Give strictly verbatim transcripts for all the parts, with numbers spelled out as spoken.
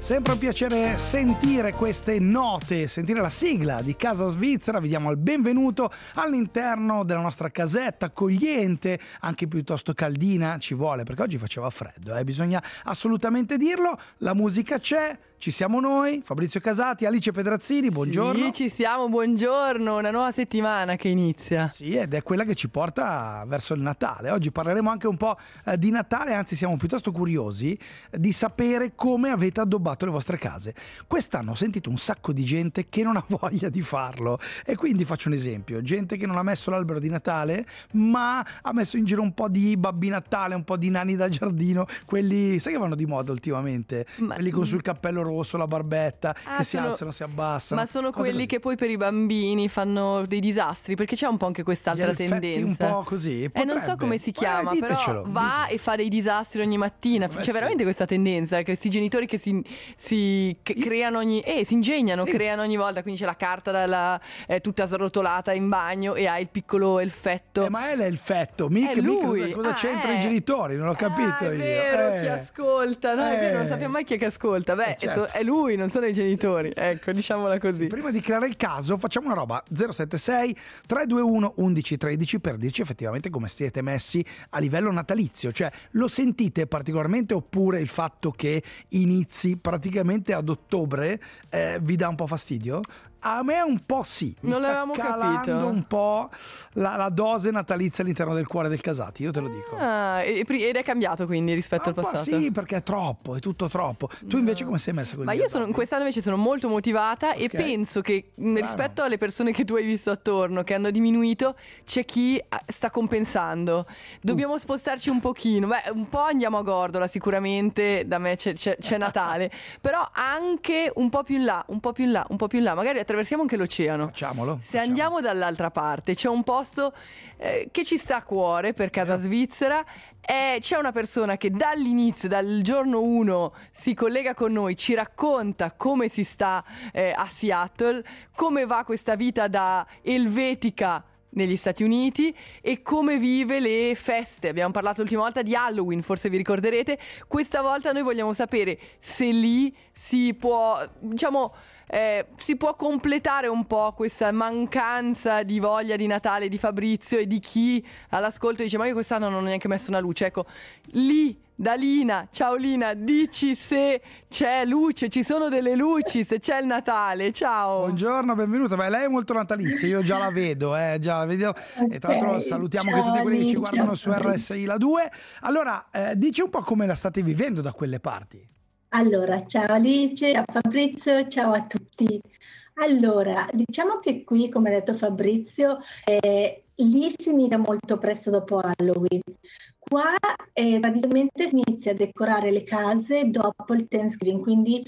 Sempre un piacere sentire queste note, sentire la sigla di Casa Svizzera. Vi diamo il benvenuto all'interno della nostra casetta accogliente, anche piuttosto caldina, ci vuole perché oggi faceva freddo, eh? Bisogna assolutamente dirlo. La musica c'è, ci siamo noi, Fabrizio Casati, Alice Pedrazzini, buongiorno. Sì, ci siamo, buongiorno, una nuova settimana che inizia. Sì, ed è quella che ci porta verso il Natale. Oggi parleremo anche un po' eh, di Natale, anzi siamo piuttosto curiosi di sapere come avete addobbato le vostre case. Quest'anno ho sentito un sacco di gente che non ha voglia di farlo e quindi faccio un esempio: gente che non ha messo l'albero di Natale ma ha messo in giro un po' di Babbi Natale, un po' di nani da giardino, quelli sai che vanno di moda ultimamente, ma... quelli con sul cappello rosso, la barbetta, ah, che sono... si alzano, si abbassano, ma sono quelli così. Che poi per i bambini fanno dei disastri, perché c'è un po' anche quest'altra tendenza un po' così. E eh, non so come si chiama, eh, però va e fa dei disastri ogni mattina. Sì, c'è sì. veramente questa tendenza che questi genitori che si si creano ogni eh si ingegnano, sì. creano ogni volta, quindi c'è la carta dalla, è tutta srotolata in bagno e hai il piccolo elfetto. Eh, ma è l'elfetto, mica, è lui. mica cosa, cosa ah, c'entra eh. i genitori? Non ho capito ah, io. È vero, eh. chi ascolta, no, eh. è vero, non sappiamo mai chi è che ascolta. Beh, eh, certo. è lui, non sono i genitori. Ecco, diciamola così. Sì, prima di creare il caso, facciamo una roba: zero sette sei tre due uno undici tredici per dirci effettivamente come siete messi a livello natalizio. Cioè, lo sentite particolarmente oppure il fatto che inizi praticamente ad ottobre eh, vi dà un po' fastidio? A me un po' sì, mi non sta l'avevamo calando capito. un po' la, la dose natalizia all'interno del cuore del Casati, io te lo dico. Ah, ed è cambiato quindi rispetto ah, al passato? Sì, perché è troppo, è tutto troppo. Tu invece come sei messa con Ma gli io sono, addobbi? quest'anno invece sono molto motivata, okay. E penso che Strano. rispetto alle persone che tu hai visto attorno che hanno diminuito, c'è chi sta compensando. Dobbiamo uh. spostarci un pochino. Beh, un po' andiamo a Gordola sicuramente, da me c'è, c'è, c'è Natale, però anche un po' più in là, un po' più in là, un po' più in là, magari attraversiamo anche l'oceano. Facciamolo. Se facciamo. andiamo dall'altra parte, c'è un posto eh, che ci sta a cuore per Casa Svizzera. Eh, c'è una persona che dall'inizio, dal giorno uno, si collega con noi, ci racconta come si sta eh, a Seattle, come va questa vita da elvetica negli Stati Uniti e come vive le feste. Abbiamo parlato l'ultima volta di Halloween, forse vi ricorderete. Questa volta noi vogliamo sapere se lì si può, diciamo, eh, si può completare un po' questa mancanza di voglia di Natale di Fabrizio e di chi all'ascolto dice: ma io quest'anno non ho neanche messo una luce. Ecco, lì da Lina, ciao Lina, dici se c'è luce, ci sono delle luci, se c'è il Natale. Ciao. Buongiorno, benvenuta. Beh, lei è molto natalizia, io già la vedo, eh, già la vedo. Okay, e tra l'altro salutiamo ciao, anche tutti quelli che ci guardano su R S I La due. Allora, eh, dici un po' come la state vivendo da quelle parti. Allora, ciao Alice, ciao Fabrizio, ciao a tutti. Allora, diciamo che qui, come ha detto Fabrizio, eh, lì si inizia molto presto dopo Halloween. Qua eh, praticamente si inizia a decorare le case dopo il Thanksgiving, quindi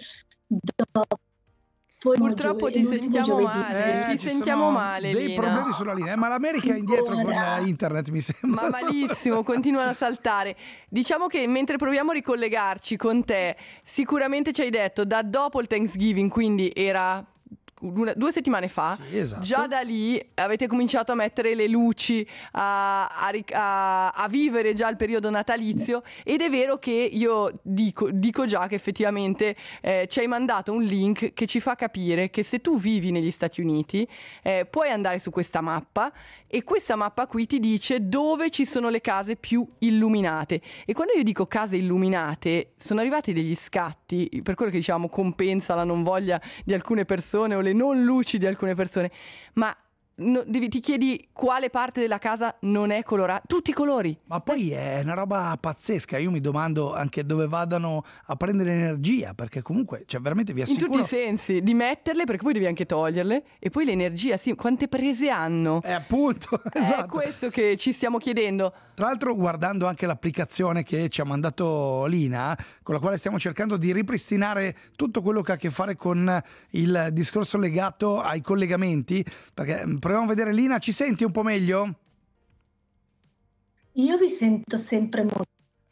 dopo. Purtroppo ti sentiamo giovedì. male, eh, ti sentiamo male, dei Lina. problemi sulla linea, eh, ma l'America è indietro Ora. con internet, mi sembra. Ma malissimo, continuano a saltare. Diciamo che mentre proviamo a ricollegarci con te, sicuramente ci hai detto da dopo il Thanksgiving, quindi era Una, due settimane fa, sì, esatto. Già da lì avete cominciato a mettere le luci, a, a, a, a vivere già il periodo natalizio, ed è vero che io dico, dico già che effettivamente eh, ci hai mandato un link che ci fa capire che se tu vivi negli Stati Uniti eh, puoi andare su questa mappa, e questa mappa qui ti dice dove ci sono le case più illuminate. E quando io dico case illuminate sono arrivati degli scatti, per quello che diciamo compensa la non voglia di alcune persone o le non luci di alcune persone, ma no, devi, ti chiedi quale parte della casa non è colorata, tutti i colori. Ma poi è una roba pazzesca, io mi domando anche dove vadano a prendere energia, perché comunque, cioè veramente vi assicuro, in tutti i sensi, di metterle, perché poi devi anche toglierle, e poi l'energia, sì, quante prese hanno? È appunto, esatto. È questo che ci stiamo chiedendo. Tra l'altro, guardando anche l'applicazione che ci ha mandato Lina, con la quale stiamo cercando di ripristinare tutto quello che ha a che fare con il discorso legato ai collegamenti, perché proviamo a vedere. Lina, ci senti un po' meglio? Io vi sento sempre molto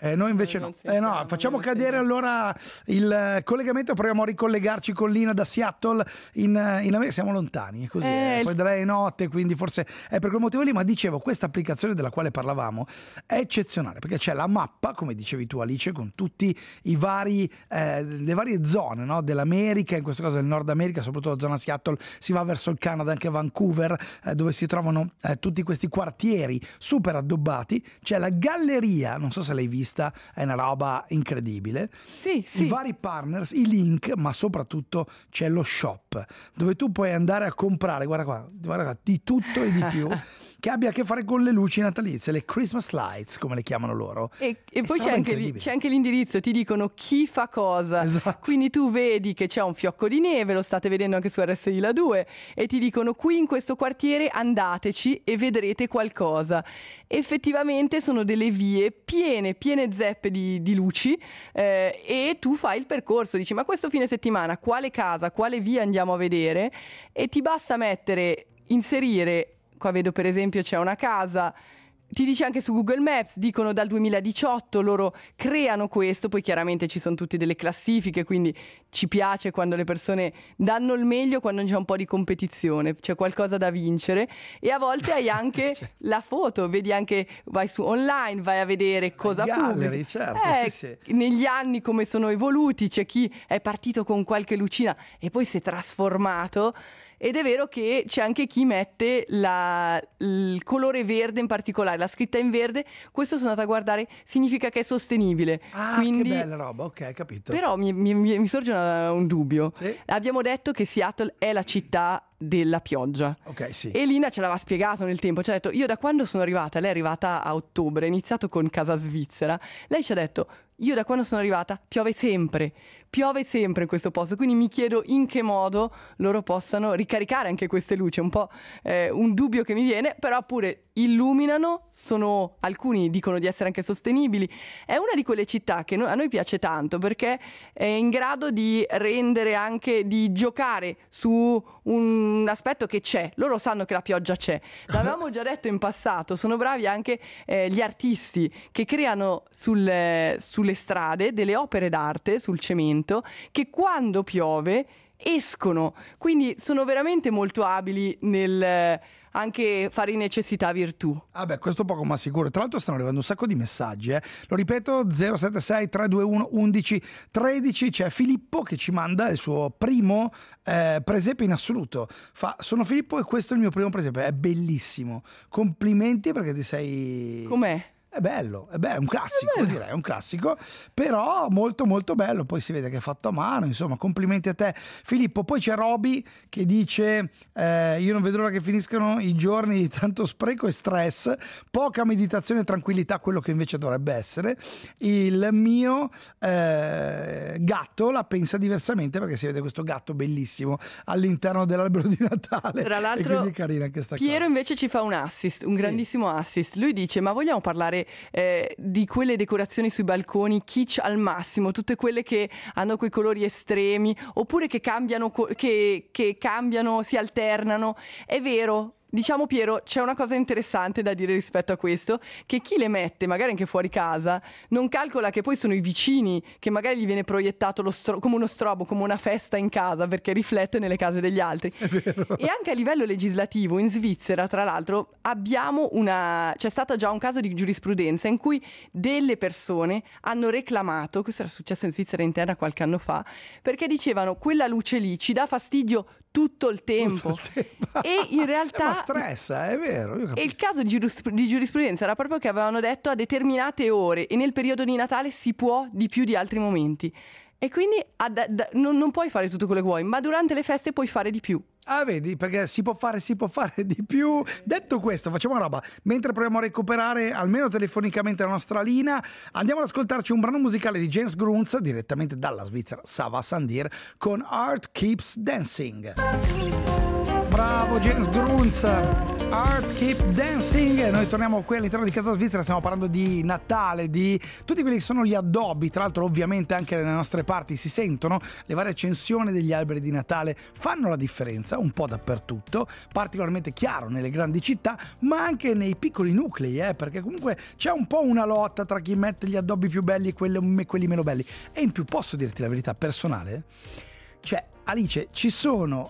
Eh, noi invece Noi no, non eh, no sentiamo, facciamo noi non cadere sentiamo. allora il collegamento, proviamo a ricollegarci con Lina da Seattle in, in America, siamo lontani, è così, Eh, eh, il- poi darei notte, quindi forse è per quel motivo lì, ma dicevo, questa applicazione della quale parlavamo è eccezionale, perché c'è la mappa, come dicevi tu Alice, con tutti i vari, eh, le varie zone, no, dell'America, in questo caso del Nord America, soprattutto la zona Seattle, si va verso il Canada, anche Vancouver, eh, dove si trovano eh, tutti questi quartieri super addobbati, c'è la galleria, non so se l'hai vista, è una roba incredibile. Sì, sì. I vari partners, i link, ma soprattutto c'è lo shop dove tu puoi andare a comprare, guarda qua, guarda qua, di tutto e di più che abbia a che fare con le luci natalizie, le Christmas lights come le chiamano loro. E, e poi È c'è anche, lì, incredibile. c'è anche l'indirizzo, ti dicono chi fa cosa. Esatto. Quindi tu vedi che c'è un fiocco di neve, lo state vedendo anche su R S I La due, e ti dicono qui in questo quartiere andateci e vedrete qualcosa. Effettivamente sono delle vie piene, piene zeppe di, di luci, eh, e tu fai il percorso, dici ma questo fine settimana quale casa, quale via andiamo a vedere, e ti basta mettere, inserire. Qua vedo per esempio c'è una casa, ti dice anche su Google Maps, dicono dal duemiladiciotto loro creano questo, poi chiaramente ci sono tutte delle classifiche, quindi ci piace quando le persone danno il meglio, quando c'è un po' di competizione, c'è qualcosa da vincere, e a volte hai anche Certo. la foto, vedi anche, vai su online, vai a vedere cosa gallery, pubblica. certo, Eh, sì, negli anni come sono evoluti, c'è chi è partito con qualche lucina e poi si è trasformato. Ed è vero che c'è anche chi mette la, il colore verde in particolare, la scritta in verde. Questo sono andata a guardare, significa che è sostenibile. Ah, Quindi, che bella roba, ok, capito. però mi, mi- mi- mi sorge una- un dubbio. Sì. Abbiamo detto che Seattle è la città della pioggia. Ok, sì. E Lina ce l'aveva spiegato nel tempo, ci ha detto io da quando sono arrivata, lei è arrivata a ottobre, ha iniziato con Casa Svizzera, lei ci ha detto io da quando sono arrivata piove sempre, piove sempre in questo posto, quindi mi chiedo in che modo loro possano ricaricare anche queste luci, è un po' eh, un dubbio che mi viene, però pure illuminano, sono, alcuni dicono di essere anche sostenibili, è una di quelle città che no- a noi piace tanto perché è in grado di rendere anche, di giocare su un aspetto che c'è, loro sanno che la pioggia c'è, l'avevamo già detto in passato, sono bravi anche eh, gli artisti che creano sul- sulle strade delle opere d'arte sul cemento che quando piove escono, quindi sono veramente molto abili nel eh, anche fare necessità virtù. Ah beh, questo poco ma sicuro. Tra l'altro stanno arrivando un sacco di messaggi, eh. Lo ripeto, zero sette sei tre due uno undici tredici. C'è Filippo che ci manda il suo primo eh, presepe in assoluto. Fa, sono Filippo e questo è il mio primo presepe. È bellissimo. Complimenti perché ti sei... Com'è? È bello, è bello, è un classico, È bello. direi, è un classico, però molto molto bello, poi si vede che è fatto a mano, insomma, complimenti a te Filippo. Poi c'è Roby che dice eh, io non vedo l'ora che finiscano i giorni di tanto spreco e stress, poca meditazione e tranquillità, quello che invece dovrebbe essere. Il mio eh, gatto la pensa diversamente perché si vede questo gatto bellissimo all'interno dell'albero di Natale. Tra E l'altro quindi è carina questa Piero cosa. invece ci fa un assist, un Sì. grandissimo assist. Lui dice ma vogliamo parlare eh, di quelle decorazioni sui balconi kitsch al massimo, tutte quelle che hanno quei colori estremi oppure che cambiano, co- che, che cambiano, si alternano. È vero. Diciamo Piero, c'è una cosa interessante da dire rispetto a questo, che chi le mette, magari anche fuori casa, non calcola che poi sono i vicini, che magari gli viene proiettato lo stro- come uno strobo, come una festa in casa, perché riflette nelle case degli altri. E anche a livello legislativo, in Svizzera, tra l'altro, abbiamo una... c'è stato già un caso di giurisprudenza in cui delle persone hanno reclamato, questo era successo in Svizzera interna qualche anno fa, perché dicevano quella luce lì ci dà fastidio tutto il tempo. Tutto il tempo. E in realtà... Eh, ma stressa, è vero. Io E il capisco. caso di, giuris- di giurisprudenza era proprio che avevano detto a determinate ore e nel periodo di Natale si può di più di altri momenti. E quindi ad- ad- non, non puoi fare tutto quello che vuoi, ma durante le feste puoi fare di più. Ah, vedi, perché si può fare, si può fare di più. Detto questo, facciamo una roba. Mentre proviamo a recuperare almeno telefonicamente la nostra Lina, andiamo ad ascoltarci un brano musicale di James Grunz direttamente dalla Svizzera, Sava Sandir, con Art Keeps Dancing. Brano Bravo James Grunz, Art Keep Dancing. E noi torniamo qui all'interno di Casa Svizzera, stiamo parlando di Natale, di tutti quelli che sono gli addobbi. Tra l'altro ovviamente anche nelle nostre parti si sentono, le varie accensioni degli alberi di Natale fanno la differenza un po' dappertutto, particolarmente chiaro nelle grandi città ma anche nei piccoli nuclei, eh, perché comunque c'è un po' una lotta tra chi mette gli addobbi più belli e quelli, quelli meno belli. E in più posso dirti la verità personale, cioè Alice, ci sono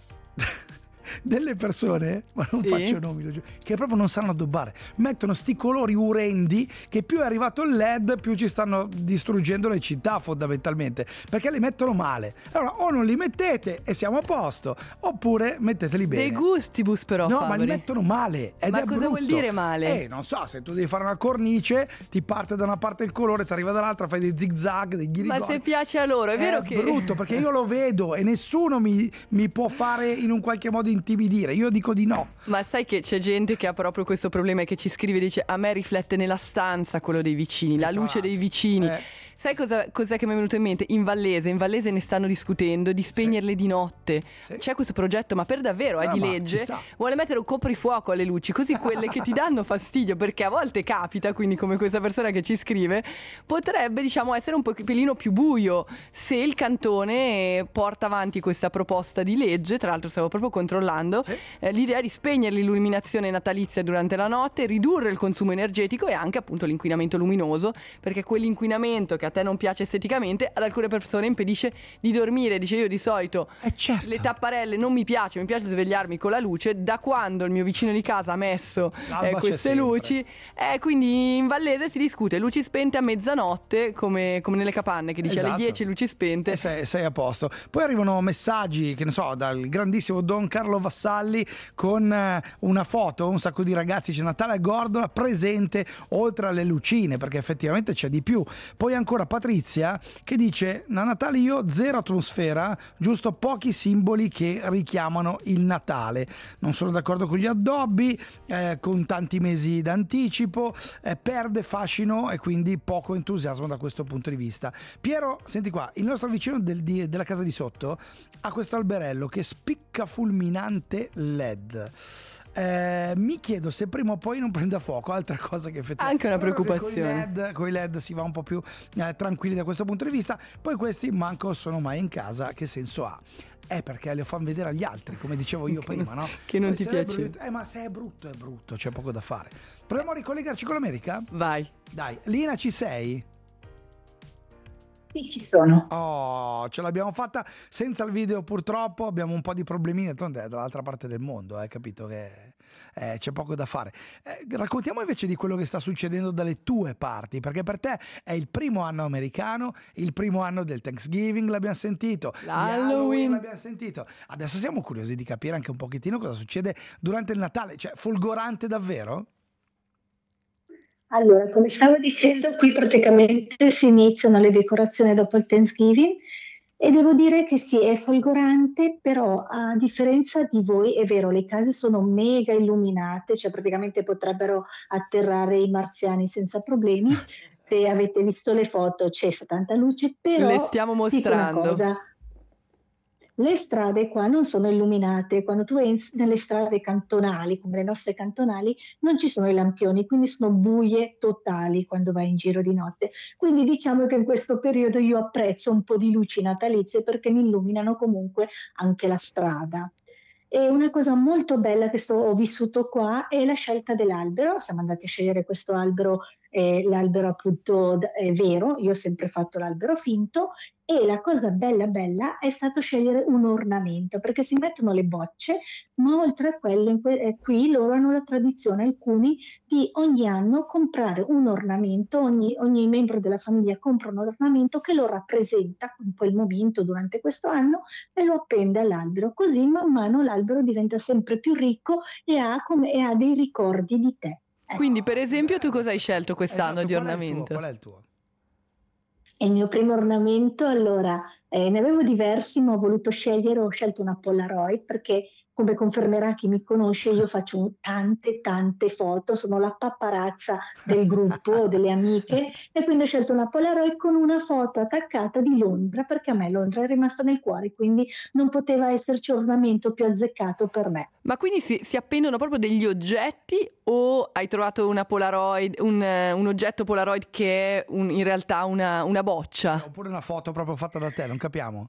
delle persone, ma non sì. faccio nomi, lo giuro, che proprio non sanno addobbare, mettono sti colori urendi che più è arrivato il led più ci stanno distruggendo le città fondamentalmente, perché li mettono male. Allora o non li mettete e siamo a posto, oppure metteteli bene. De gustibus però, no, Fabri. ma li mettono male ed ma è cosa brutto. vuol dire male? Eh, non so, se tu devi fare una cornice ti parte da una parte il colore, ti arriva dall'altra, fai dei zig zag, dei ghirigori. Ma se piace a loro, è, è vero che è brutto, perché io lo vedo e nessuno mi, mi può fare in un qualche modo intimidire, io dico di no. Ma sai che c'è gente che ha proprio questo problema e che ci scrive e dice: a me riflette nella stanza quello dei vicini, la luce dei vicini. Eh. Sai cosa, cos'è che mi è venuto in mente? In Vallese, in Vallese ne stanno discutendo di spegnerle sì. di notte. Sì. C'è questo progetto, ma per davvero è ah, di legge. Vuole mettere un coprifuoco alle luci, così quelle che ti danno fastidio, perché a volte capita, quindi come questa persona che ci scrive, potrebbe, diciamo, essere un pochino più buio se il cantone porta avanti questa proposta di legge. Tra l'altro stavo proprio controllando sì. eh, l'idea di spegnere l'illuminazione natalizia durante la notte, ridurre il consumo energetico e anche appunto l'inquinamento luminoso, perché quell'inquinamento che a te non piace esteticamente ad alcune persone impedisce di dormire. Dice: io di solito eh certo. le tapparelle non mi piace, mi piace svegliarmi con la luce. Da quando il mio vicino di casa ha messo eh, queste luci, eh, quindi in Vallese si discute luci spente a mezzanotte, come, come nelle capanne, che dice esatto. alle dieci luci spente e sei, sei a posto. Poi arrivano messaggi, che ne so, dal grandissimo Don Carlo Vassalli con eh, una foto, un sacco di ragazzi, c'è Natale a Gordola presente oltre alle lucine, perché effettivamente c'è di più. Poi ancora Patrizia che dice: a Natale io zero atmosfera, giusto pochi simboli che richiamano il Natale. Non sono d'accordo con gli addobbi, eh, con tanti mesi d'anticipo, eh, perde fascino e quindi poco entusiasmo da questo punto di vista. Piero, senti qua, il nostro vicino del, di, della casa di sotto ha questo alberello che spicca fulminante led. Eh, mi chiedo se prima o poi non prenda fuoco, altra cosa che effettivamente anche una preoccupazione. Con i LED, con i LED si va un po' più eh, tranquilli da questo punto di vista. Poi questi manco sono mai in casa, che senso ha? È perché le fanno vedere agli altri, come dicevo io prima, no? Che non poi ti piace. Eh, ma se è brutto è brutto, c'è poco da fare. Proviamo a ricollegarci con l'America? Vai. Dai, Lina, ci sei? Sì, ci sono. Oh, ce l'abbiamo fatta senza il video purtroppo, abbiamo un po' di problemini, tanto è dall'altra parte del mondo, hai eh, capito che eh, c'è poco da fare. Eh, raccontiamo invece di quello che sta succedendo dalle tue parti, perché per te è il primo anno americano, il primo anno del Thanksgiving l'abbiamo sentito, l'Halloween l'abbiamo sentito, adesso siamo curiosi di capire anche un pochettino cosa succede durante il Natale, cioè folgorante davvero? Allora, come stavo dicendo, qui praticamente si iniziano le decorazioni dopo il Thanksgiving e devo dire che sì, è folgorante, però a differenza di voi, è vero, le case sono mega illuminate, cioè praticamente potrebbero atterrare i marziani senza problemi. Se avete visto le foto c'è tanta luce, però le stiamo mostrando. Dico una cosa, le strade qua non sono illuminate, quando tu vai nelle strade cantonali, come le nostre cantonali, non ci sono i lampioni, quindi sono buie totali quando vai in giro di notte. Quindi diciamo che in questo periodo io apprezzo un po' di luci natalizie perché mi illuminano comunque anche la strada. E una cosa molto bella che sto, ho vissuto qua è la scelta dell'albero. Siamo andati a scegliere questo albero, eh, l'albero appunto è vero, io ho sempre fatto l'albero finto, e la cosa bella bella è stato scegliere un ornamento, perché si mettono le bocce, ma oltre a quello in que- eh, qui loro hanno la tradizione, alcuni, di ogni anno comprare un ornamento, ogni, ogni membro della famiglia compra un ornamento che lo rappresenta in quel momento durante questo anno e lo appende all'albero, così man mano l'albero diventa sempre più ricco e ha, come, e ha dei ricordi di te. Ecco. Quindi per esempio tu cosa hai scelto quest'anno esatto, di qual ornamento? È qual è il tuo? E il mio primo ornamento, allora, eh, ne avevo diversi, ma ho voluto scegliere, ho scelto una Polaroid perché come confermerà chi mi conosce, io faccio un- tante tante foto, sono la paparazza del gruppo, delle amiche, e quindi ho scelto una Polaroid con una foto attaccata di Londra, perché a me Londra è rimasta nel cuore, quindi non poteva esserci ornamento più azzeccato per me. Ma quindi si, si appendono proprio degli oggetti o hai trovato una Polaroid, un, eh, un oggetto Polaroid che è un- in realtà una, una boccia? Oppure una foto proprio fatta da te, non capiamo.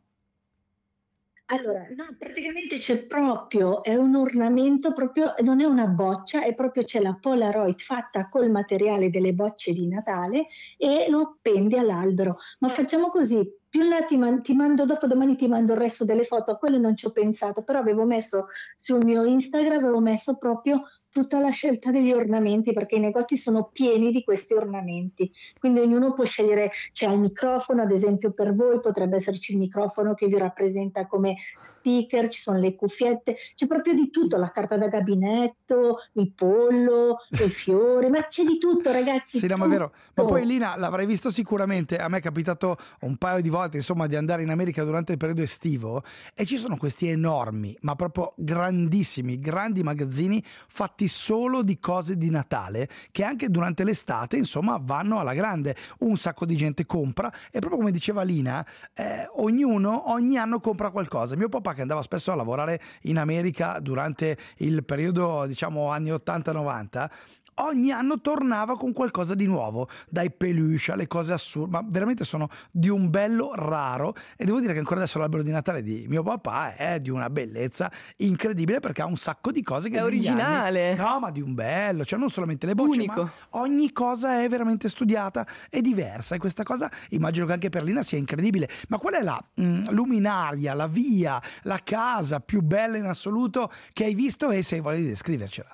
Allora, no, praticamente c'è proprio, è un ornamento proprio, non è una boccia, è proprio c'è la Polaroid fatta col materiale delle bocce di Natale e lo appendi all'albero. Ma facciamo così, più in là ti, man- ti mando, dopo domani ti mando il resto delle foto, a quello non ci ho pensato, però avevo messo sul mio Instagram, avevo messo proprio tutta la scelta degli ornamenti, perché i negozi sono pieni di questi ornamenti, quindi ognuno può scegliere. C'è il microfono, ad esempio per voi potrebbe esserci il microfono che vi rappresenta come speaker, ci sono le cuffiette, c'è proprio di tutto, la carta da gabinetto, il pollo, i fiori, ma c'è di tutto, Sì, ragazzi, no, ma è vero. Ma poi tutto. Lina l'avrai visto sicuramente. A me è capitato un paio di volte, insomma, di andare in America durante il periodo estivo e ci sono questi enormi, ma proprio grandissimi, grandi magazzini fatti solo di cose di Natale che anche durante l'estate, insomma, vanno alla grande. Un sacco di gente compra e proprio come diceva Lina, eh, ognuno ogni anno compra qualcosa. Mio papà, che andava spesso a lavorare in America durante il periodo, diciamo, anni ottanta novanta, ogni anno tornava con qualcosa di nuovo, dai peluche alle cose assurde, ma veramente sono di un bello raro. E devo dire che ancora adesso l'albero di Natale di mio papà è di una bellezza incredibile, perché ha un sacco di cose che È negli anni, originale, no, ma di un bello, cioè non solamente le bocce, ma unico. ogni cosa è veramente studiata e diversa, e questa cosa immagino che anche per Lina sia incredibile. Ma qual è la mm, luminaria, la via, la casa più bella in assoluto che hai visto, e se vuoi descrivercela?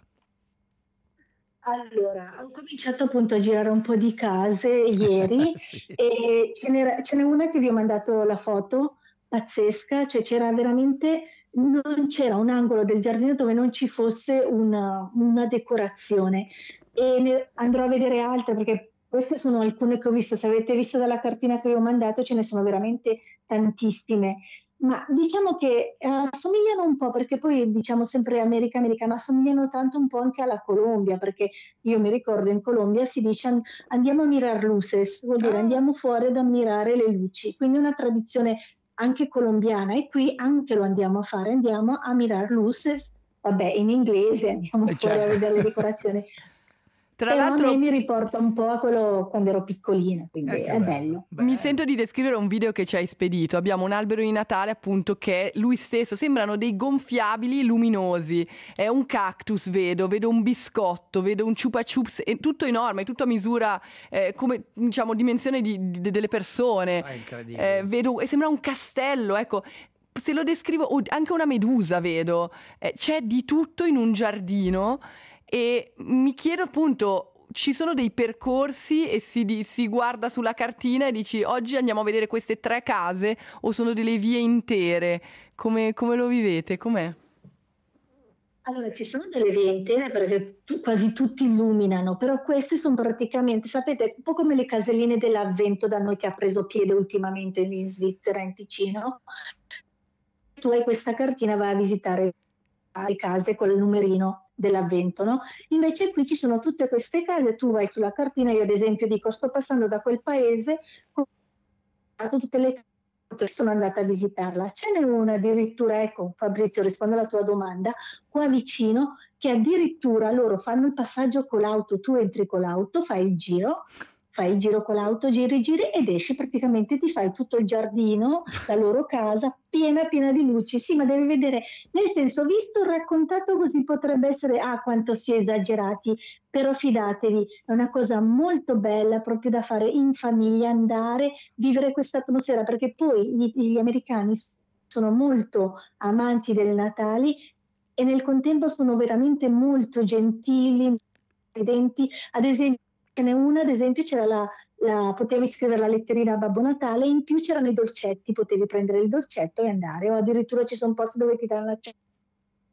Allora, ho cominciato appunto a girare un po' di case ieri Sì. e ce n'era- ce n'è una che vi ho mandato la foto, pazzesca, cioè c'era veramente, non c'era un angolo del giardino dove non ci fosse una, una decorazione, e ne andrò a vedere altre perché queste sono alcune che ho visto. Se avete visto dalla cartina che vi ho mandato, ce ne sono veramente tantissime. Ma diciamo che eh, assomigliano un po', perché poi diciamo sempre America, America, ma assomigliano tanto un po' anche alla Colombia, perché io mi ricordo in Colombia si dice an- andiamo a mirar luces, vuol dire Ah, andiamo fuori ad ammirare le luci, quindi è una tradizione anche colombiana, e qui anche lo andiamo a fare, andiamo a mirar luces, vabbè in inglese, andiamo eh, fuori a certo. vedere le decorazioni, Tra però a me l'altro mi riporta un po' a quello quando ero piccolina, Eh, quindi che è bello, bello. mi bello. sento di descrivere un video che ci hai spedito. Abbiamo un albero di Natale, appunto, che lui stesso sembrano dei gonfiabili luminosi. È un cactus, vedo, vedo un biscotto, vedo un chupa chups, è tutto enorme, tutto a misura, eh, come diciamo, dimensione di- di- delle persone. Ah, Eh, incredibile. vedo, e sembra un castello, ecco. Se lo descrivo, oh, anche una medusa vedo. Eh, c'è di tutto in un giardino. E mi chiedo appunto, ci sono dei percorsi e si, di- si guarda sulla cartina e dici oggi andiamo a vedere queste tre case, o sono delle vie intere? Come, come lo vivete? Com'è? Allora, ci sono delle vie intere perché tu- quasi tutti illuminano, però queste sono praticamente, sapete, un po' come le caselline dell'avvento da noi che ha preso piede ultimamente lì in Svizzera, in Ticino. Tu hai questa cartina, vai a visitare le case con il numerino dell'avvento, no? Invece qui ci sono tutte queste case, tu vai sulla cartina, io ad esempio dico sto passando da quel paese, ho guardato tutte le case che sono andata a visitarla. Ce n'è una addirittura, ecco Fabrizio, rispondo alla tua domanda, qua vicino, che addirittura loro fanno il passaggio con l'auto, tu entri con l'auto, fai il giro, fai il giro con l'auto, giri, giri ed esci, praticamente ti fai tutto il giardino, la loro casa, piena piena di luci. Sì, ma devi vedere, nel senso, visto raccontato così potrebbe essere, ah, quanto si è esagerati, però fidatevi, è una cosa molto bella proprio da fare in famiglia, andare, vivere questa atmosfera, perché poi gli, gli americani sono molto amanti del Natale e nel contempo sono veramente molto gentili, credenti. Ad esempio, ce n'è una, ad esempio, c'era la, la- potevi scrivere la letterina a Babbo Natale, in più c'erano i dolcetti, potevi prendere il dolcetto e andare, o addirittura ci sono posti dove ti danno la cena.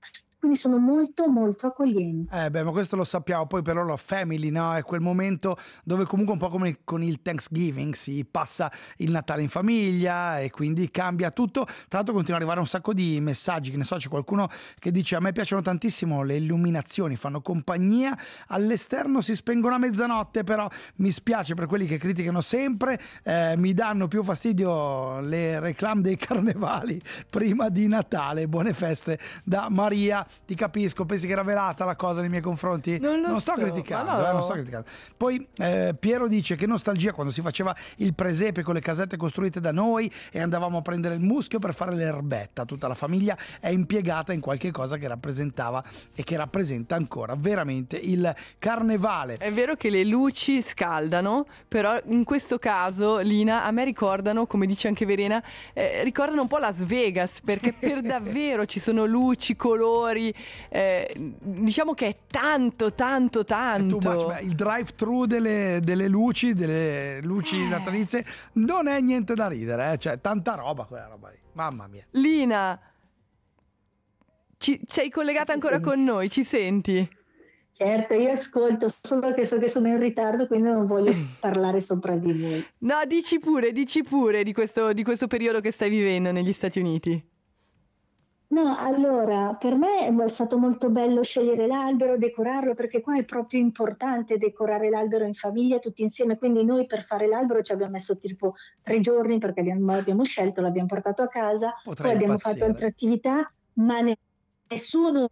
quindi sono molto molto accoglienti. Eh beh, ma questo lo sappiamo, poi per loro la family, no? È quel momento dove comunque un po' come con il Thanksgiving si passa il Natale in famiglia e quindi cambia tutto. Tra l'altro continua ad arrivare un sacco di messaggi, che ne so, c'è qualcuno che dice: a me piacciono tantissimo le illuminazioni, fanno compagnia, all'esterno si spengono a mezzanotte, però mi spiace per quelli che criticano sempre, eh, mi danno più fastidio le reclame dei carnevali prima di Natale. Buone feste da Maria. Ti capisco, pensi che era velata la cosa nei miei confronti? Non lo non sto so, criticando, ma no. eh, non sto criticando. Poi eh, Piero dice che nostalgia quando si faceva il presepe con le casette costruite da noi e andavamo a prendere il muschio per fare l'erbetta. Tutta la famiglia è impiegata in qualche cosa che rappresentava e che rappresenta ancora veramente il carnevale. È vero che le luci scaldano, però in questo caso, Lina, a me ricordano, come dice anche Verena, eh, ricordano un po' Las Vegas, perché per davvero ci sono luci, colori, eh, diciamo che è tanto, tanto, tanto. Too much. Beh, il drive-thru delle, delle luci, delle luci Eh. natalizie, non è niente da ridere, eh? Cioè tanta roba quella roba lì, mamma mia. Lina, ci, sei collegata ancora con noi, ci senti? Certo, io ascolto, solo che so che sono in ritardo, quindi non voglio parlare sopra di voi. No, dici pure, dici pure di questo, di questo periodo che stai vivendo negli Stati Uniti. No, allora, per me è stato molto bello scegliere l'albero, decorarlo, perché qua è proprio importante decorare l'albero in famiglia tutti insieme, quindi noi per fare l'albero ci abbiamo messo tipo tre giorni perché abbiamo, abbiamo scelto, l'abbiamo portato a casa, Potrei poi abbiamo impazzire. fatto altre attività, ma ne- nessuno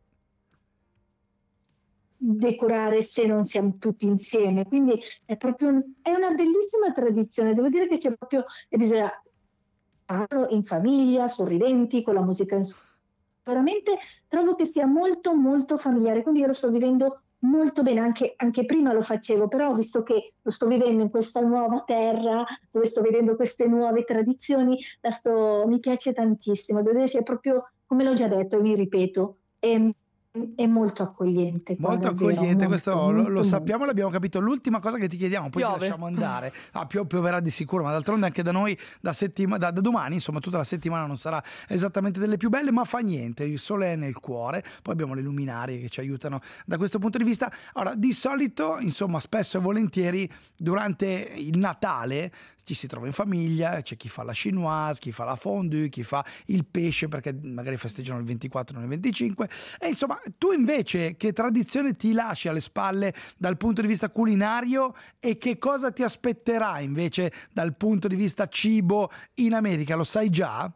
decorare se non siamo tutti insieme, quindi è proprio un- è una bellissima tradizione, devo dire che c'è proprio, e bisogna farlo in famiglia, sorridenti, con la musica in veramente trovo che sia molto molto familiare, quindi io lo sto vivendo molto bene, anche, anche prima lo facevo, però visto che lo sto vivendo in questa nuova terra, dove sto vedendo queste nuove tradizioni, la sto, mi piace tantissimo, devo dire, è proprio, come l'ho già detto e vi ripeto, è, è molto accogliente. qua, Molto davvero, accogliente, molto, questo lo, molto, lo molto. sappiamo, l'abbiamo capito. L'ultima cosa che ti chiediamo, poi ti Piove. lasciamo andare. Ah, pio- pioverà di sicuro, ma d'altronde anche da noi da, settima- da, da domani, insomma, tutta la settimana non sarà esattamente delle più belle, ma fa niente, il sole è nel cuore. Poi abbiamo le luminarie che ci aiutano da questo punto di vista. Ora, di solito, insomma, spesso e volentieri durante il Natale ci si trova in famiglia, c'è chi fa la chinoise, chi fa la fondue, chi fa il pesce perché magari festeggiano il ventiquattro, non il venticinque. E insomma, tu invece che tradizione ti lasci alle spalle dal punto di vista culinario e che cosa ti aspetterà invece dal punto di vista cibo in America? Lo sai già?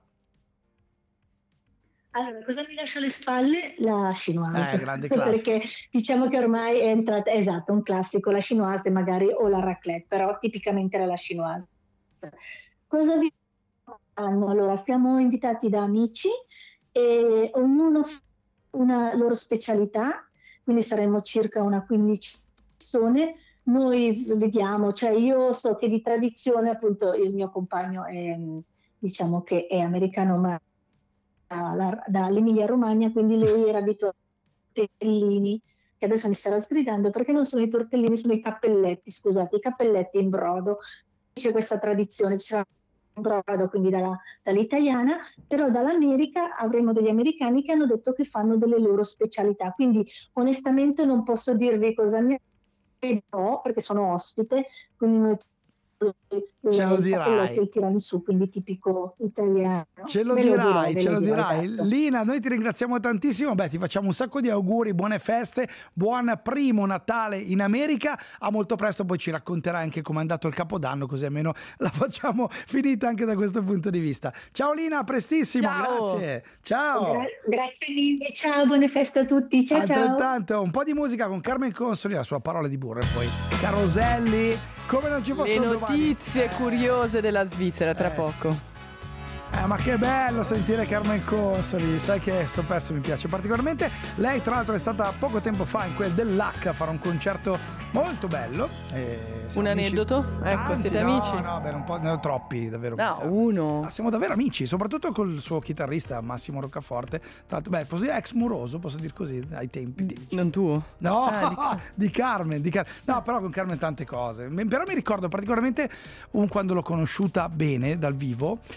Allora, cosa mi lascia alle spalle? La chinoise. Eh, grande classico. Perché diciamo che ormai è entrata, esatto, un classico, la chinoise magari o la raclette, però tipicamente era la chinoise. Cosa vi fanno? Allora, stiamo invitati da amici e ognuno fa una loro specialità, quindi saremo circa una quindici persone. Noi vediamo, cioè io so che di tradizione appunto il mio compagno è, diciamo che è americano, ma dalla- dall'Emilia Romagna, quindi lui era abituato ai tortellini, che adesso mi starà sgridando perché non sono i tortellini, sono i cappelletti, scusate, i cappelletti in brodo. C'è questa tradizione, ci sarà in brodo, quindi dalla- dall'italiana, però dall'America avremo degli americani che hanno detto che fanno delle loro specialità, quindi onestamente non posso dirvi cosa mi no, perché sono ospite, quindi noi Ce lo il dirai. cappelletto e il tiramisù, quindi tipico italiano. Ce lo Ve lo dirò, dirai, ve ce lo lo dirò, dirai. esatto. Lina, noi ti ringraziamo tantissimo. Beh, ti facciamo un sacco di auguri, buone feste, buon primo Natale in America. A molto presto, poi ci racconterai anche com'è andato il Capodanno, così almeno la facciamo finita anche da questo punto di vista. Ciao Lina, a prestissimo, Ciao. grazie. Ciao. Gra- grazie mille, ciao, buone feste a tutti, ciao ciao. Altrettanto, un po' di musica con Carmen Consoli, la sua parola di burro, e poi Caroselli, come non ci fosse Le un domani. notizie curiose della Svizzera tra Eh, poco. Eh, ma che bello sentire Carmen Consoli, sai che sto pezzo mi piace particolarmente. Lei tra l'altro è stata poco tempo fa in quel dell'H a fare un concerto molto bello. E siamo Un amici- aneddoto? Ecco, Tanti, siete no, amici? No, beh, un po', ne ho troppi, davvero. No, Eh, uno. ah, siamo davvero amici, soprattutto col suo chitarrista Massimo Roccaforte. Tra l'altro, beh, posso dire ex moroso, posso dire così, ai tempi. dici. Non tuo? No, Ah, di- di Carmen, di Car- no, però con Carmen tante cose. Mi- Però mi ricordo particolarmente un, quando l'ho conosciuta bene dal vivo.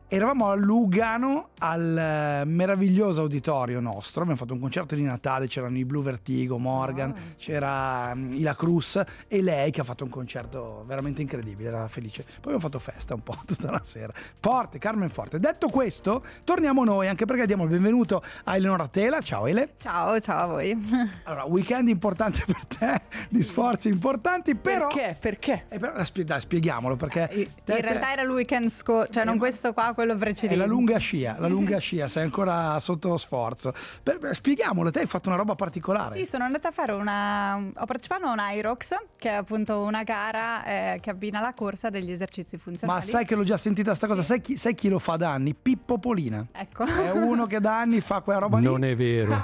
Eravamo a Lugano al meraviglioso auditorio nostro, abbiamo fatto un concerto di Natale, c'erano i Blue Vertigo, Morgan, oh. c'era um, Ila Cruz e lei che ha fatto un concerto veramente incredibile, era felice. Poi abbiamo fatto festa un po' tutta la sera. Forte, Carmen Forte. Detto questo, torniamo noi, anche perché diamo il benvenuto a Eleonora Tela. Ciao Ele. Ciao, ciao a voi. Allora, weekend importante per te, di sforzi importanti, però... Perché? Perché? Eh, però, dai, spieghiamolo, perché... In te, realtà te... era il weekend scorso, cioè non questo qua, quello precedente. È la lunga scia, la lunga scia, sei ancora sotto sforzo. Per, per, spieghiamolo, te hai fatto una roba particolare. Sì, sono andata a fare una... ho partecipato a un Irox, che è appunto una gara eh, che abbina la corsa degli esercizi funzionali. Ma sai che l'ho già sentita sta cosa? Sai chi, sai chi lo fa da anni? Pippo Polina. Ecco. È uno che da anni fa quella roba lì. Non è vero.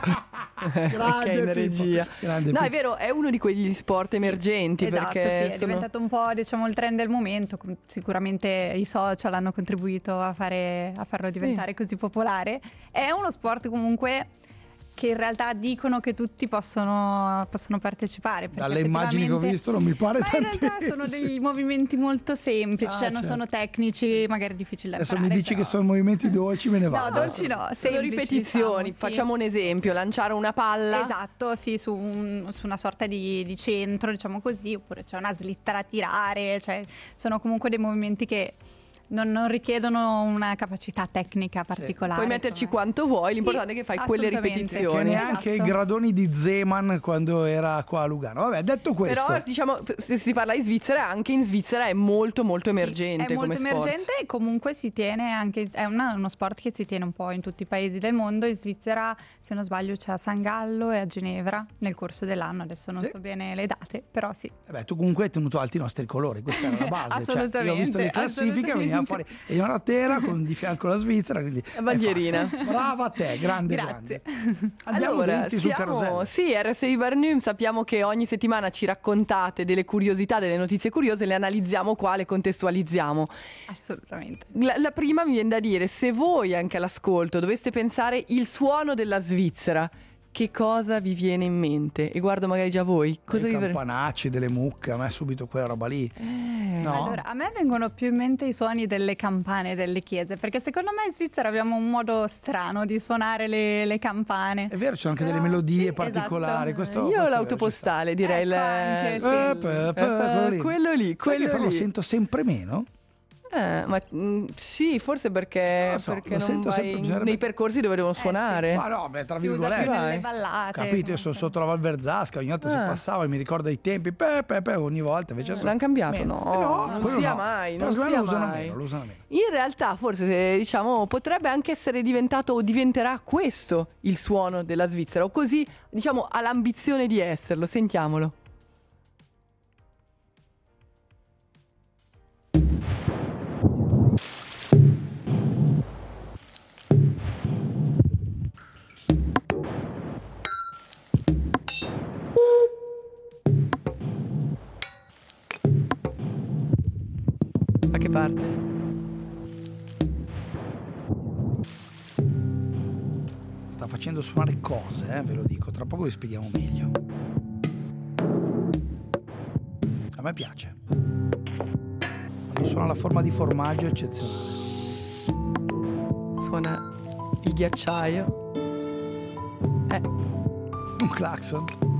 Grande in Pippo. regia. Grande no, Pippo. è vero, è uno di quegli sport Sì, emergenti. Esatto, perché sì, è sono... diventato un po', diciamo, il trend del momento. Sicuramente i social hanno contribuito a, fare, a farlo diventare sì. così popolare. È uno sport comunque che in realtà dicono che tutti possono, possono partecipare. Dalle immagini che ho visto non mi pare ma tantissimo. in realtà sono dei movimenti molto semplici, ah, cioè non certo. sono tecnici, magari difficili da Adesso imparare. mi dici però... che sono movimenti dolci, me ne vado. No, dolci no, sono semplici, ripetizioni. diciamo, sì. Facciamo un esempio: lanciare una palla. Esatto, sì, su, un, su una sorta di, di centro, diciamo così, oppure c'è una slitta da tirare, cioè sono comunque dei movimenti che Non, non richiedono una capacità tecnica particolare. Puoi metterci come... quanto vuoi, sì, l'importante è che fai quelle ripetizioni. Che neanche esatto. i gradoni di Zeman quando era qua a Lugano. Vabbè, detto questo, però diciamo, se si parla di Svizzera, anche in Svizzera è molto molto emergente. Sì, è molto come emergente sport. e comunque si tiene anche, è una, uno sport che si tiene un po' in tutti i paesi del mondo. In Svizzera, se non sbaglio, c'è a San Gallo e a Ginevra nel corso dell'anno, adesso non sì. so bene le date, però sì. eh beh, tu comunque hai tenuto alti i nostri colori, questa era la base. Assolutamente, cioè, io ho visto le classifiche, veniva fuori e io a Tela con di fianco la Svizzera, quindi la bandierina. Brava a te, grande. Grazie. Grande. Andiamo allora, dritti sul siamo, carosello. sì, R S I Barnum, sappiamo che ogni settimana ci raccontate delle curiosità, delle notizie curiose, le analizziamo qua, le contestualizziamo. Assolutamente. La, la prima mi viene da dire, se voi anche all'ascolto doveste pensare il suono della Svizzera, che cosa vi viene in mente? E guardo magari già voi. Cosa I vi campanacci, delle mucche, a me subito quella roba lì. Eh, no? Allora, a me vengono più in mente i suoni delle campane delle chiese, perché secondo me in Svizzera abbiamo un modo strano di suonare le, le campane. È vero, ci sono anche Però, delle melodie sì, particolari. esatto. Questo, Io questo l'autopostale direi. Ecco, il- anche, sì. Eh, pe- pe- quello lì. quello lì, Sai quello che però lo lì. sento sempre meno? Eh, ma mh, sì, forse perché, Non lo so, perché lo non sento vai sempre, in- bisognerebbe- nei percorsi dove devono sì. suonare. Ma no, beh, tra Si usa più virgolette. Vai. nelle ballate. Capito, io comunque. sono sotto la Val Verzasca, ogni volta si Ah. passava e mi ricordo i tempi, pe, pe, pe, ogni volta invece sono L'hanno cambiato? meno. No, Eh no, non quello sia no. mai, Però non secondo me sia lo usano mai. meno, lo usano meno. In realtà forse eh, diciamo potrebbe anche essere diventato o diventerà questo il suono della Svizzera, o così diciamo ha l'ambizione di esserlo. Sentiamolo. A che parte? Sta facendo suonare cose, eh, ve lo dico, tra poco vi spieghiamo meglio. A me piace. Quando suona la forma di formaggio è eccezionale. Suona il ghiacciaio. Eh, Un clacson.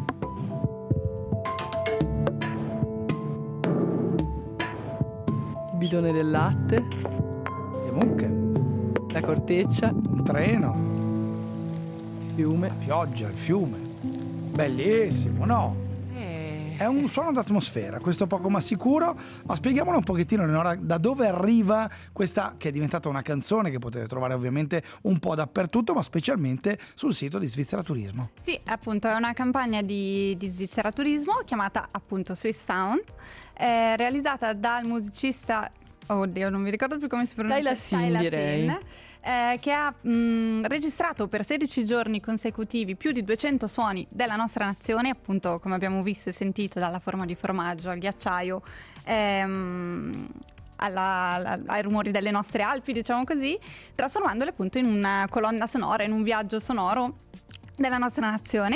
il bidone del latte, Le mucche. la corteccia, Un treno. il fiume. Pioggia, il fiume. Bellissimo, no? È un suono d'atmosfera, questo poco ma sicuro, ma spieghiamolo un pochettino, Eleonora, da dove arriva questa, che è diventata una canzone che potete trovare ovviamente un po' dappertutto, ma specialmente sul sito di Svizzera Turismo. Sì, appunto è una campagna di, di Svizzera Turismo chiamata appunto Swiss Sound, eh, realizzata dal musicista, oddio non mi ricordo più come si pronuncia, Tyla Sin, direi. Sin, eh, che ha mh, registrato per sedici giorni consecutivi più di duecento suoni della nostra nazione, appunto come abbiamo visto e sentito, dalla forma di formaggio al ghiacciaio, ehm, alla, alla, ai rumori delle nostre Alpi, diciamo così, trasformandole appunto in una colonna sonora, in un viaggio sonoro della nostra nazione.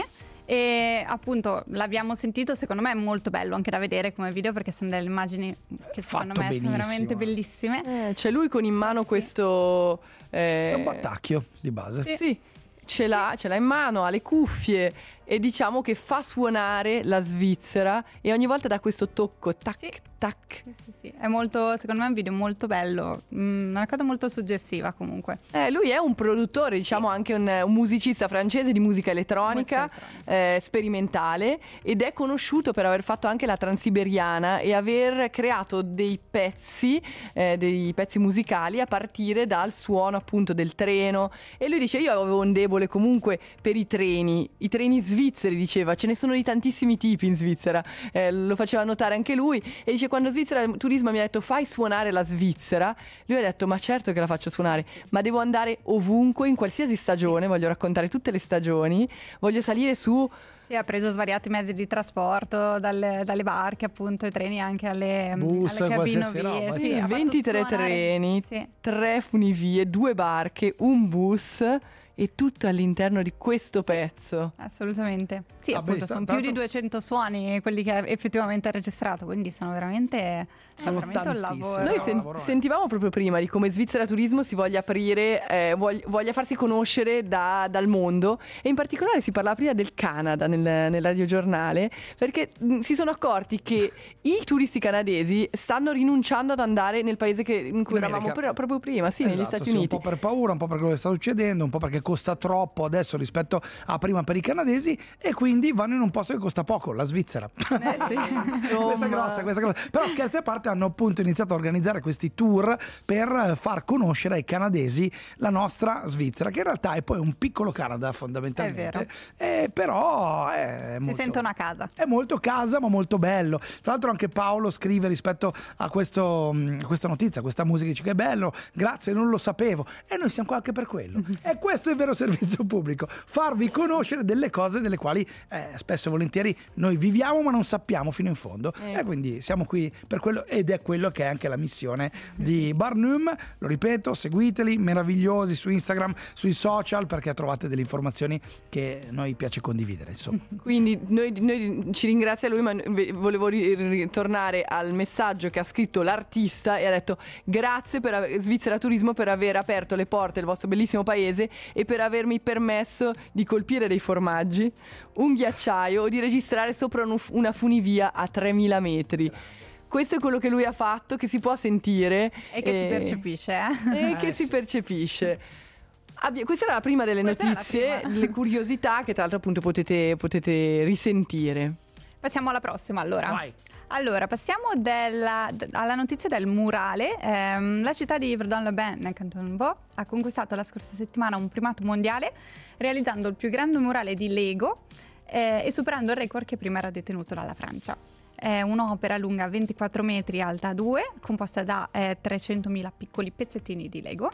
E appunto l'abbiamo sentito, secondo me è molto bello anche da vedere come video, perché sono delle immagini che secondo Fatto me benissimo. sono veramente bellissime. Eh, c'è lui con in mano Sì. questo... eh, È un battacchio di base. Sì, sì. Ce l'ha, ce l'ha in mano, ha le cuffie e diciamo che fa suonare la Svizzera e ogni volta da questo tocco tac Sì. tac. Sì, sì, sì. È molto, secondo me è un video molto bello, mm, una cosa molto suggestiva comunque. Eh, lui è un produttore, diciamo anche un, un musicista francese di musica elettronica, Musica elettronica. eh, sperimentale, ed è conosciuto per aver fatto anche la Transiberiana e aver creato dei pezzi, eh, dei pezzi musicali a partire dal suono appunto del treno. E lui dice: io avevo un debole comunque per i treni, i treni svizzeri, diceva, ce ne sono di tantissimi tipi in Svizzera, eh, lo faceva notare anche lui, e dice: quando Svizzera Turismo mi ha detto fai suonare la Svizzera, lui ha detto: ma certo che la faccio suonare, ma devo andare ovunque, in qualsiasi stagione, voglio raccontare tutte le stagioni, voglio salire su. Sì, ha preso svariati mezzi di trasporto, dalle, dalle barche appunto, ai treni, anche alle, Bus, alle qualsiasi cabinovie. roba, Sì, Sì, ha fatto ventitré suonare- treni, Sì. tre funivie, due barche, un bus e tutto all'interno di questo pezzo. Assolutamente. Sì, Ah, appunto, beh, sta- sono tra più di l'altro- duecento suoni quelli che effettivamente ha registrato, quindi sono veramente, è Sono veramente un tantissimi. lavoro. Noi no, sen- lavoro, eh. sentivamo proprio prima di come Svizzera Turismo si voglia aprire, eh, voglia, voglia farsi conoscere da- dal mondo, e in particolare si parlava prima del Canada nel, nel radiogiornale, perché mh, si sono accorti che i turisti canadesi stanno rinunciando ad andare nel paese che, in cui In eravamo America. pro- proprio prima, sì, negli Esatto, Stati sì, Uniti. un po' per paura, un po' per quello che sta succedendo, un po' perché costa troppo adesso rispetto a prima per i canadesi, e quindi vanno in un posto che costa poco, la Svizzera. Eh, sì. Questa è grossa, questa è grossa. Però scherzi a parte, hanno appunto iniziato a organizzare questi tour per far conoscere ai canadesi la nostra Svizzera, che in realtà è poi un piccolo Canada fondamentalmente. Eh, però è Si molto... sentono a casa. È molto casa, ma molto bello. Tra l'altro anche Paolo scrive rispetto a, questo, a questa notizia, a questa musica, dice che bello, grazie, non lo sapevo. E noi siamo qua anche per quello. E questo è il vero servizio pubblico, farvi conoscere delle cose delle quali eh, spesso e volentieri noi viviamo ma non sappiamo fino in fondo. Eh. E quindi siamo qui per quello, ed è quello che è anche la missione di Barnum. Lo ripeto, seguiteli, meravigliosi su Instagram, sui social, perché trovate delle informazioni che a noi piace condividere, insomma. Quindi noi, noi ci ringrazia lui, ma volevo ri- ritornare al messaggio che ha scritto l'artista, e ha detto: grazie per ave- Svizzera Turismo per aver aperto le porte del vostro bellissimo paese e per avermi permesso di colpire dei formaggi, un ghiacciaio o di registrare sopra un- una funivia a tremila metri. Questo è quello che lui ha fatto, che si può sentire E che si percepisce, eh? e che Eh, si sì. percepisce. Abbia- questa era la prima delle Questa era la notizie, prima. le curiosità che tra l'altro appunto potete, potete risentire. Passiamo alla prossima allora. Vai. Allora, passiamo della- d- alla notizia del murale. Ehm, la città di Verdun-le-Bain, nel Canton Vaud, ha conquistato la scorsa settimana un primato mondiale realizzando il più grande murale di Lego eh, e superando il record che prima era detenuto dalla Francia. È un'opera lunga ventiquattro metri, alta due, composta da eh, trecentomila piccoli pezzettini di Lego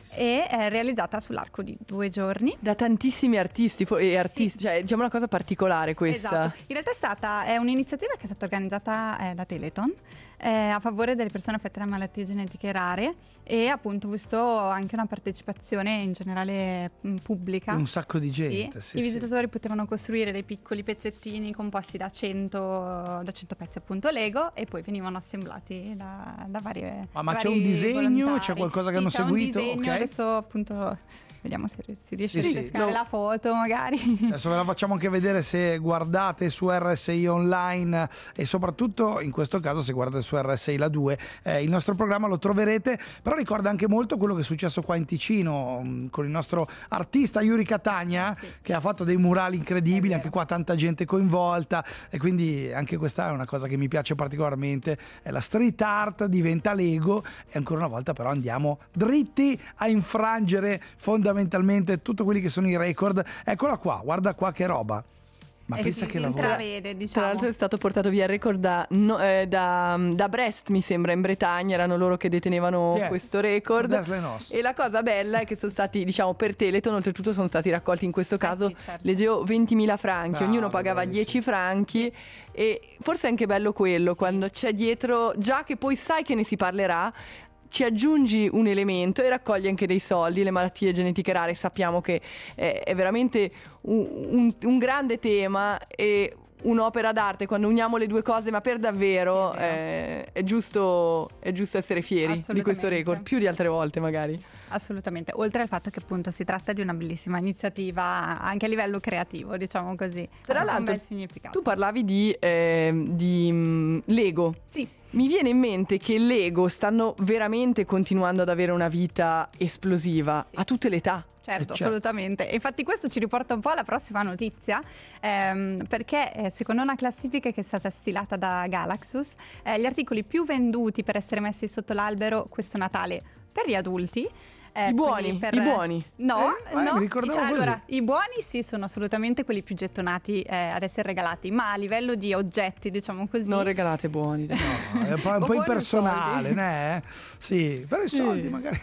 e è realizzata sull'arco di due giorni. Da tantissimi artisti fo- e artisti, Sì. cioè diciamo una cosa particolare questa. Esatto. In realtà è stata è un'iniziativa che è stata organizzata eh, da Teleton eh, a favore delle persone affette da malattie genetiche rare, e appunto visto anche una partecipazione in generale mh, pubblica. Un sacco di gente, sì, I sì. visitatori potevano costruire dei piccoli pezzettini composti da cento, da cento pezzi appunto Lego, e poi venivano assemblati da, da varie Ma- ma da c'è vari un disegno? volontari. C'è qualcosa che Sì, hanno c'è seguito? un disegno, Ok. adesso appunto vediamo se si riesce Sì, a sì. pescare No. la foto magari. Adesso ve la facciamo anche vedere se guardate su R S I Online, e soprattutto in questo caso se guardate su R S I La due, eh, il nostro programma lo troverete. Però ricorda anche molto quello che è successo qua in Ticino mh, con il nostro artista Yuri Catania, Sì. che ha fatto dei murali incredibili, È anche vero. qua tanta gente coinvolta, e quindi anche questa è una cosa che mi piace particolarmente. È la street art diventa Lego, e ancora una volta però andiamo dritti a infrangere fondamentalmente tutti quelli che sono i record. Eccola qua, guarda qua che roba. Ma Eh pensa sì, che si lavoro. intravede, Tra diciamo. l'altro è stato portato via il record da, no- eh, da, da Brest, mi sembra, in Bretagna, erano loro che detenevano Chi è? questo record. Desle Nos. E la cosa bella è che sono stati, diciamo, per Teleton, oltretutto sono stati raccolti in questo caso, sì, certo. leggevo ventimila franchi, Bravo, ognuno pagava bravissimo. dieci franchi, e forse è anche bello quello, quando c'è dietro, già che poi sai che ne si parlerà, ci aggiungi un elemento e raccogli anche dei soldi. Le malattie genetiche rare sappiamo che è, è veramente un, un, un grande tema e un'opera d'arte quando uniamo le due cose, ma per davvero Sì, è è, è giusto è giusto essere fieri di questo record, più di altre volte magari. Assolutamente, oltre al fatto che appunto si tratta di una bellissima iniziativa anche a livello creativo, diciamo così. Tra Ha un l'altro bel significato. tu parlavi di, eh, di mh, Lego. Sì. Mi viene in mente che Lego stanno veramente continuando ad avere una vita esplosiva Sì. a tutte le età. Certo, Eh, certo. assolutamente. E infatti questo ci riporta un po' alla prossima notizia, ehm, perché eh, secondo una classifica che è stata stilata da Galaxus, eh, gli articoli più venduti per essere messi sotto l'albero questo Natale per gli adulti. eh, I buoni, quindi per- i buoni. No, Eh, eh, no. mi ricordavo Cioè, così. allora, i buoni sì, sono assolutamente quelli più gettonati eh, ad essere regalati, ma a livello di oggetti, diciamo così. Non regalate buoni. dai. No, è un po', un po' Buoni impersonale, soldi. né? Sì, per i soldi magari.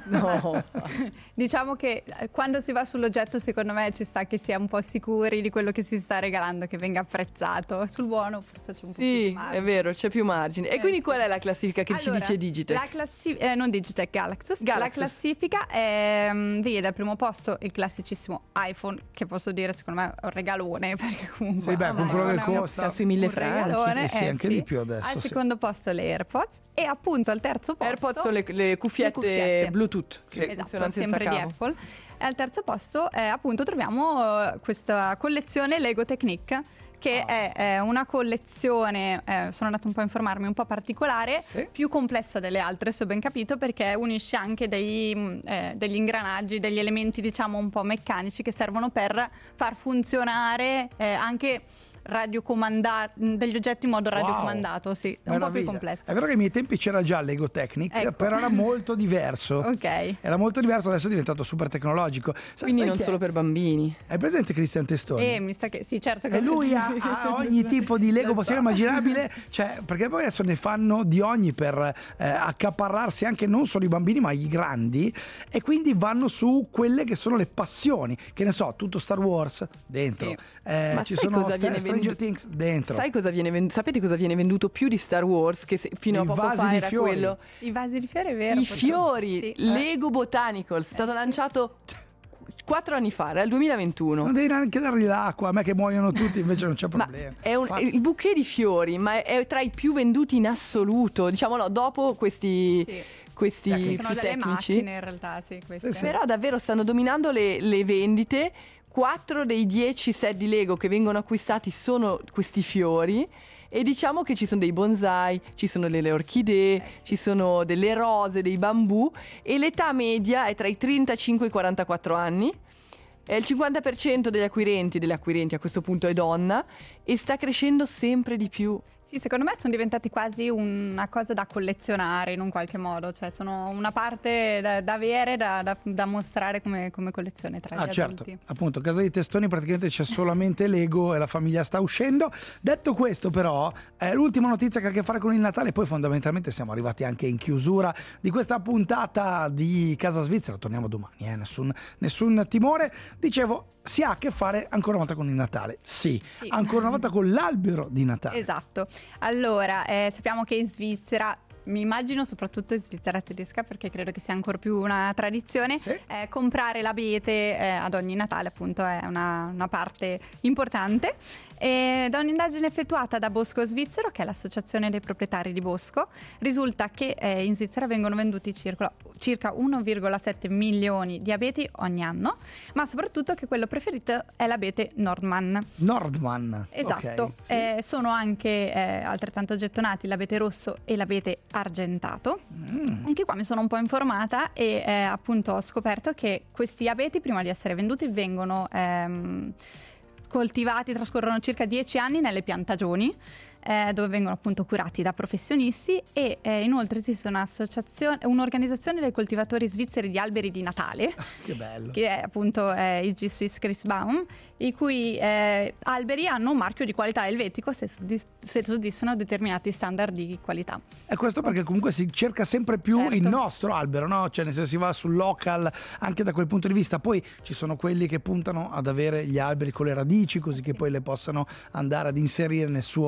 No. Diciamo che eh, quando si va sull'oggetto, secondo me ci sta che sia un po' sicuri di quello che si sta regalando, che venga apprezzato. Sul buono forse c'è un po' più Sì, di margine. è vero, c'è più margine. E Eh, quindi sì. qual è la classifica che ci Allora, dice Digitech? La classi- eh, non Digitech, Galaxus. La Galaxus. classifica ehm, vede al primo posto il classicissimo iPhone, che posso dire secondo me è un regalone, perché comunque Sì, beh, con quello che iPhone è un- costa. Siamo sui mille un franchi. regalone, Eh sì, eh, anche sì. di più adesso, Al sì. secondo posto le AirPods e appunto al terzo posto AirPods sono le, le cuffiette, cuffiette. Bluetooth. Sì. che Esatto, funzionano senza sempre di cavo. Apple. E al terzo posto eh, appunto troviamo eh, questa collezione Lego Technic, che Ah. è, è una collezione, eh, sono andata un po' a informarmi, un po' particolare, Sì. più complessa delle altre, se ho ben capito, perché unisce anche dei, mh, eh, degli ingranaggi, degli elementi diciamo un po' meccanici che servono per far funzionare eh, anche radiocomandati, degli oggetti in modo Wow. radiocomandato, sì, è un po' più Meraviglia. complesso. È vero che ai miei tempi c'era già Lego Technic, Ecco. però era molto diverso. Ok. Era molto diverso, adesso è diventato super tecnologico. Sai- Quindi sai non chi è? solo per bambini. Hai presente Cristian Testoni? E mi sa che sì, certo che E lui ha, ha ogni tipo di Lego possibile e immaginabile, cioè, perché poi adesso ne fanno di ogni per eh, accaparrarsi anche non solo i bambini ma i grandi, e quindi vanno su quelle che sono le passioni, che ne so, tutto Star Wars dentro, Sì. eh, Ma ci sai sono cosa St- viene Stranger venduto? Things dentro. Sai cosa viene venduto? Sapete cosa viene venduto più di Star Wars? Che se- fino I a poco vasi fa di era fiori. quello. I vasi di fiori è vero. I forse- fiori, sì. Lego Botanicals, è stato lanciato quattro anni fa, era il duemilaventuno. Non devi neanche dargli l'acqua, a me che muoiono tutti invece non c'è Ma problema. è un, Fa- il bouquet di fiori, ma è, è tra i più venduti in assoluto. Diciamo no, dopo questi, Sì. questi Sì, più Sono delle tecnici. macchine in realtà, sì, queste. Sì, sì. Però davvero stanno dominando le, le vendite. Quattro dei dieci set di Lego che vengono acquistati sono questi fiori. E diciamo che ci sono dei bonsai, ci sono delle orchidee, Eh sì. ci sono delle rose, dei bambù, e l'età media è tra i trentacinque e i quarantaquattro anni. E il cinquanta per cento degli acquirenti, delle acquirenti a questo punto è donna, e sta crescendo sempre di più. Sì, secondo me sono diventati quasi una cosa da collezionare in un qualche modo, cioè sono una parte da, da avere, da, da- da mostrare come, come collezione tra Ah gli certo, adulti. appunto, casa di Testoni praticamente c'è solamente Lego e la famiglia sta uscendo. Detto questo però, è l'ultima notizia che ha a che fare con il Natale, poi fondamentalmente siamo arrivati anche in chiusura di questa puntata di Casa Svizzera, torniamo domani, eh? nessun, nessun timore. Dicevo, si ha a che fare ancora una volta con il Natale, sì, Sì. ancora una volta con l'albero di Natale. Esatto. Allora, eh, sappiamo che in Svizzera, mi immagino soprattutto in Svizzera tedesca, perché credo che sia ancora più una tradizione, Sì. eh, comprare l'abete eh, ad ogni Natale appunto è una, una parte importante. E da un'indagine effettuata da Bosco Svizzero, che è l'associazione dei proprietari di bosco, risulta che eh, in Svizzera vengono venduti circa, circa uno virgola sette milioni di abeti ogni anno, ma soprattutto che quello preferito è l'abete Nordmann. Nordman. Esatto, ok, sì. eh, sono anche eh, altrettanto gettonati l'abete rosso e l'abete argentato. Mm. Anche qua mi sono un po' informata e eh, appunto ho scoperto che questi abeti, prima di essere venduti, vengono ehm, coltivati, trascorrono circa dieci anni nelle piantagioni, eh, dove vengono appunto curati da professionisti, e eh, inoltre esiste un'associazione, un'organizzazione dei coltivatori svizzeri di alberi di Natale, Che bello. che è appunto eh, I G Swiss Christbaum, i cui eh, alberi hanno un marchio di qualità elvetico se, soddis- se soddisfano determinati standard di qualità. E questo perché comunque si cerca sempre più Certo. il nostro albero, no? Cioè nel senso si va sul local anche da quel punto di vista. Poi ci sono quelli che puntano ad avere gli alberi con le radici, così che poi le possano andare ad inserire nel suo eh,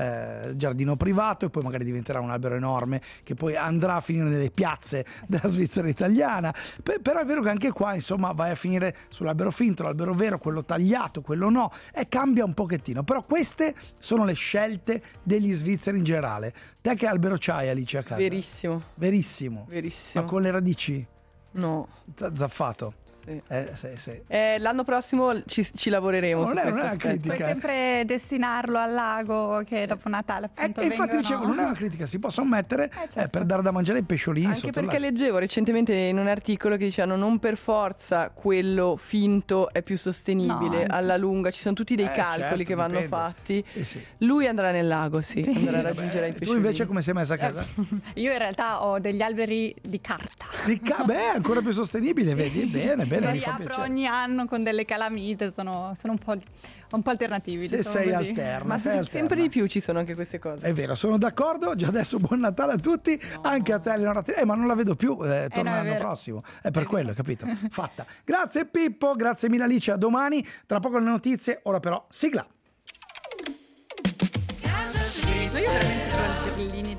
eh, giardino privato e poi magari diventerà un albero enorme che poi andrà a finire nelle piazze della Svizzera italiana. P- però è vero che anche qua insomma vai a finire sull'albero finto, l'albero vero, quello tagliato, quello no, e cambia un pochettino. Però queste sono le scelte degli svizzeri in generale. Te che albero c'hai, Alice, a casa? Verissimo. Verissimo. Verissimo. Ma con le radici? No. Z- zaffato. Sì. Eh, sì, sì. Eh, l'anno prossimo ci, ci lavoreremo No, su non è- questo non è una aspetto. critica. Puoi sempre destinarlo al lago che dopo Natale E appunto e infatti vengono... dicevo, non è una critica, si possono mettere certo. eh, per dare da mangiare ai pesciolini Anche sotto perché l'acqua. leggevo recentemente in un articolo che dicevano non per forza quello finto è più sostenibile, No, anzi. alla lunga ci sono tutti dei Eh, calcoli certo, che vanno dipende. fatti. Sì, sì. Lui andrà nel lago, sì, Sì. andrà a Vabbè, raggiungere i tu pesciolini. invece come sei messa a casa? Io in realtà ho degli alberi di carta. Di ca- beh, ancora più sostenibile, vedi? Bene, bene, Lo mi fa riapro piacere. ogni anno con delle calamite, sono, sono un, po', un po' alternativi. Se diciamo sei così. alterna, Ma sei se- alterna. sempre di più ci sono anche queste cose. È vero, sono d'accordo. Già adesso buon Natale a tutti, anche a te Eleonora. Eh, ma non la vedo più, eh, torna no, è l'anno vero. prossimo. È per quello, capito? Fatta. Grazie Pippo, grazie mille Alice, a domani. Tra poco le notizie, ora però sigla. Io veramente tra le linee